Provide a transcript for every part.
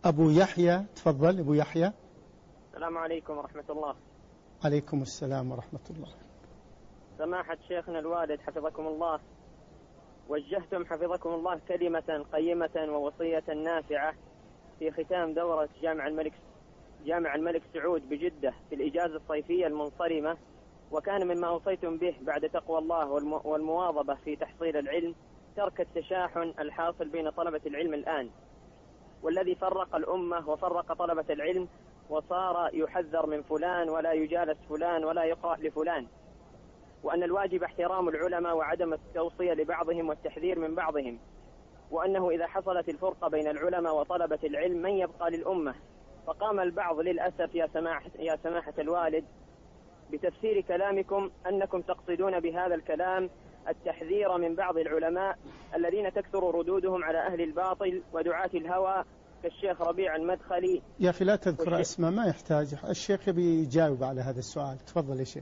أبو يحيى، تفضل أبو يحيى. السلام عليكم ورحمة الله. عليكم السلام ورحمة الله. سماحة شيخنا الوالد حفظكم الله، وجهتم حفظكم الله كلمة قيمة ووصية نافعة في ختام دورة جامع الملك سعود بجدة في الإجازة الصيفية المنصرمة، وكان مما أوصيتم به بعد تقوى الله والمواظبة في تحصيل العلم ترك التشاحن الحاصل بين طلبة العلم الآن، والذي فرق الأمة وفرق طلبة العلم، وصار يحذر من فلان ولا يجالس فلان ولا يقرأ لفلان، وأن الواجب احترام العلماء وعدم التوصية لبعضهم والتحذير من بعضهم، وأنه إذا حصلت الفرقة بين العلماء وطلبة العلم من يبقى للأمة. فقام البعض للأسف يا سماحة الوالد بتفسير كلامكم أنكم تقصدون بهذا الكلام التحذير من بعض العلماء الذين تكثر ردودهم على أهل الباطل ودعاة الهوى كالشيخ ربيع المدخلي. يا أخي لا تذكر اسماء، ما يحتاج، الشيخ بيجاوب على هذا السؤال. تفضل يا شيخ.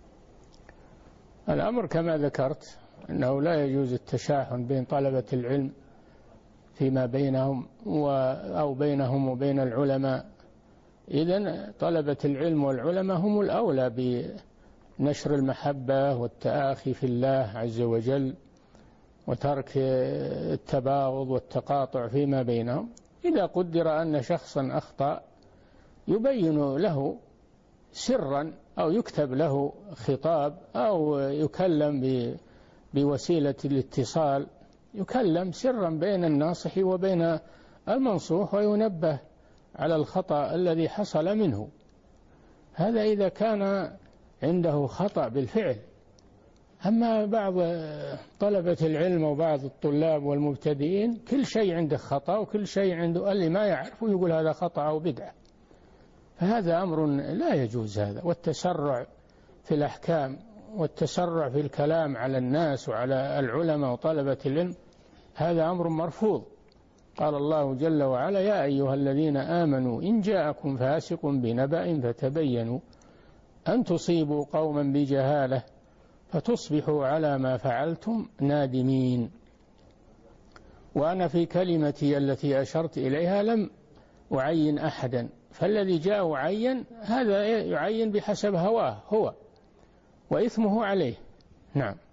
الأمر كما ذكرت أنه لا يجوز التشاحن بين طلبة العلم فيما بينهم أو بينهم وبين العلماء. إذن طلبة العلم والعلماء هم الأولى بنشر المحبة والتآخي في الله عز وجل وترك التباغض والتقاطع فيما بينهم. إذا قدر أن شخصا أخطأ يبين له سرا أو يكتب له خطاب أو يكلم بوسيلة الاتصال، يكلم سرا بين الناصح وبين المنصوح وينبه على الخطأ الذي حصل منه. هذا إذا كان عنده خطأ بالفعل. أما بعض طلبة العلم وبعض الطلاب والمبتدئين كل شيء عنده خطأ وكل شيء عنده، اللي ما يعرفه يقول هذا خطأ أو بدعة، فهذا أمر لا يجوز. هذا والتسرع في الأحكام والتسرع في الكلام على الناس وعلى العلماء وطلبة العلم هذا أمر مرفوض. قال الله جل وعلا: يا أيها الذين آمنوا إن جاءكم فاسق بنبأ فتبينوا أن تصيبوا قوما بجهالة فتصبحوا على ما فعلتم نادمين. وأنا في كلمتي التي أشرت إليها لم أعين أحدا، فالذي جاء عين هذا يعين بحسب هواه هو وإثمه عليه. نعم.